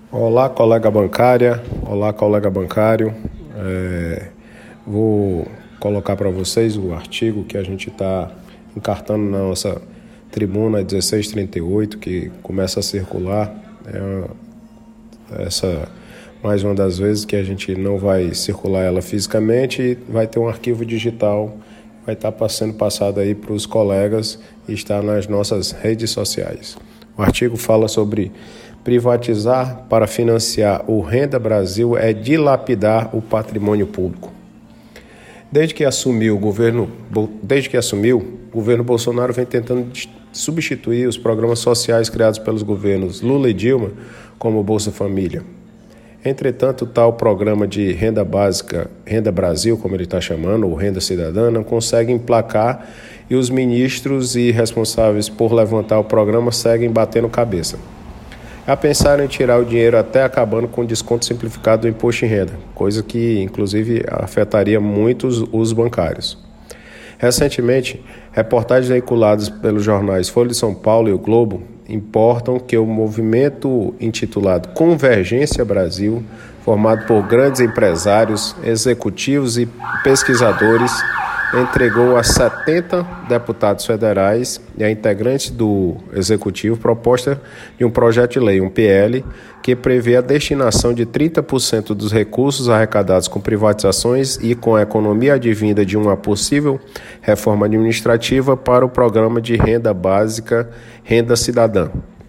Olá, colega bancária. Olá, colega bancário. Vou colocar para vocês o artigo que a gente está encartando na nossa tribuna 1638, que começa a circular. Essa mais uma das vezes que a gente não vai circular ela fisicamente e vai ter um arquivo digital, vai estar sendo passado aí para os colegas e está nas nossas redes sociais. O artigo fala sobre privatizar para financiar o Renda Brasil é dilapidar o patrimônio público. Desde que assumiu, o governo Bolsonaro vem tentando substituir os programas sociais criados pelos governos Lula e Dilma, como o Bolsa Família. Entretanto, tal programa de renda básica, Renda Brasil, como ele está chamando, ou Renda Cidadã, não consegue emplacar e os ministros e responsáveis por levantar o programa seguem batendo cabeça. A pensar em tirar o dinheiro até acabando com o desconto simplificado do imposto em renda, coisa que, inclusive, afetaria muito os bancários. Recentemente, reportagens veiculadas pelos jornais Folha de São Paulo e o Globo importam que o movimento intitulado Convergência Brasil, formado por grandes empresários, executivos e pesquisadores, entregou a 70 deputados federais e a integrantes do Executivo proposta de um projeto de lei, um PL, que prevê a destinação de 30% dos recursos arrecadados com privatizações e com a economia advinda de uma possível reforma administrativa para o programa de renda básica, Renda Cidadã,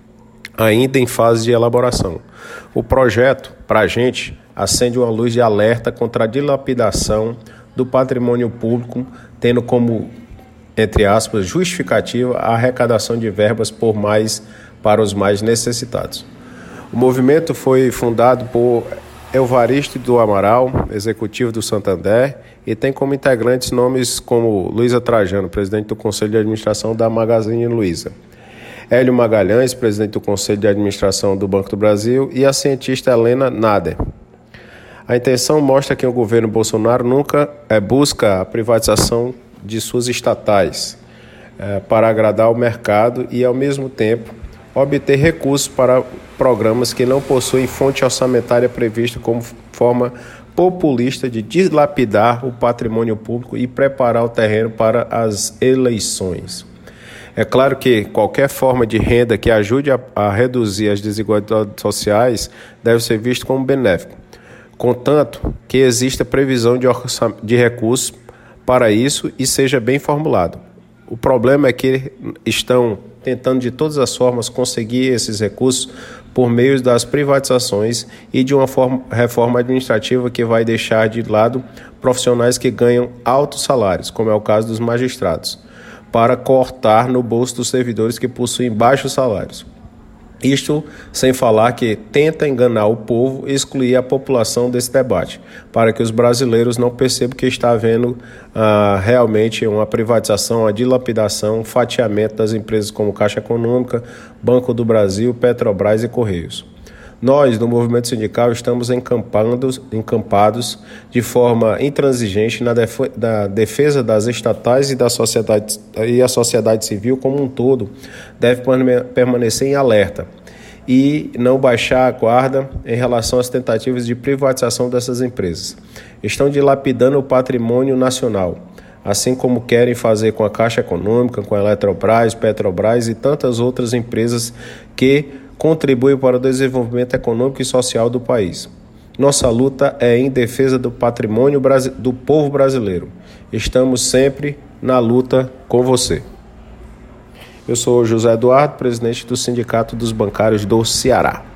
ainda em fase de elaboração. O projeto, para a gente, acende uma luz de alerta contra a dilapidação do patrimônio público, tendo como, entre aspas, justificativa a arrecadação de verbas para os mais necessitados. O movimento foi fundado por Evaristo do Amaral, executivo do Santander, e tem como integrantes nomes como Luiza Trajano, presidente do Conselho de Administração da Magazine Luiza, Hélio Magalhães, presidente do Conselho de Administração do Banco do Brasil, e a cientista Helena Nader. A intenção mostra que o governo Bolsonaro nunca busca a privatização de suas estatais para agradar o mercado e, ao mesmo tempo, obter recursos para programas que não possuem fonte orçamentária prevista como forma populista de dilapidar o patrimônio público e preparar o terreno para as eleições. É claro que qualquer forma de renda que ajude a reduzir as desigualdades sociais deve ser visto como benéfico, contanto que exista previsão de recursos para isso e seja bem formulado. O problema é que estão tentando de todas as formas conseguir esses recursos por meio das privatizações e de uma reforma administrativa que vai deixar de lado profissionais que ganham altos salários, como é o caso dos magistrados, para cortar no bolso dos servidores que possuem baixos salários. Isto sem falar que tenta enganar o povo e excluir a população desse debate, para que os brasileiros não percebam que está havendo realmente uma privatização, uma dilapidação, um fatiamento das empresas como Caixa Econômica, Banco do Brasil, Petrobras e Correios. Nós, do movimento sindical, estamos encampados de forma intransigente na defesa das estatais e a sociedade civil como um todo deve permanecer em alerta e não baixar a guarda em relação às tentativas de privatização dessas empresas. Estão dilapidando o patrimônio nacional, assim como querem fazer com a Caixa Econômica, com a Eletrobras, Petrobras e tantas outras empresas que contribuem para o desenvolvimento econômico e social do país. Nossa luta é em defesa do patrimônio do povo brasileiro. Estamos sempre na luta com você. Eu sou José Eduardo, presidente do Sindicato dos Bancários do Ceará.